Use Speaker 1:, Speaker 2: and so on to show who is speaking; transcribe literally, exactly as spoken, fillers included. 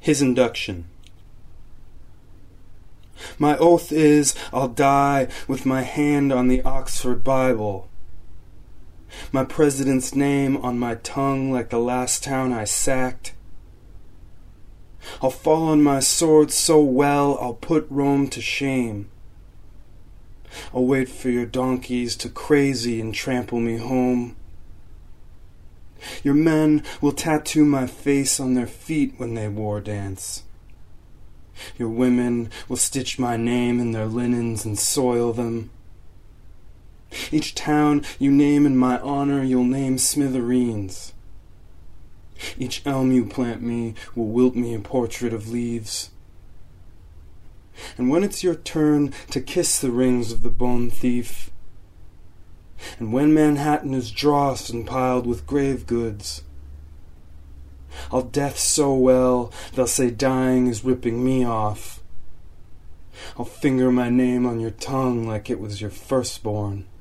Speaker 1: His induction. My oath is, I'll die with my hand on the Oxford Bible, my president's name on my tongue like the last town I sacked. I'll fall on my sword so well I'll put Rome to shame. I'll wait for your donkeys to crazy and trample me home. Your men will tattoo my face on their feet when they war dance. Your women will stitch my name in their linens and soil them. Each town you name in my honor you'll name Smithereens. Each elm you plant me will wilt me a portrait of leaves. And when it's your turn to kiss the rings of the bone thief, and when Manhattan is dross and piled with grave goods, I'll death so well they'll say dying is ripping me off. I'll finger my name on your tongue like it was your firstborn.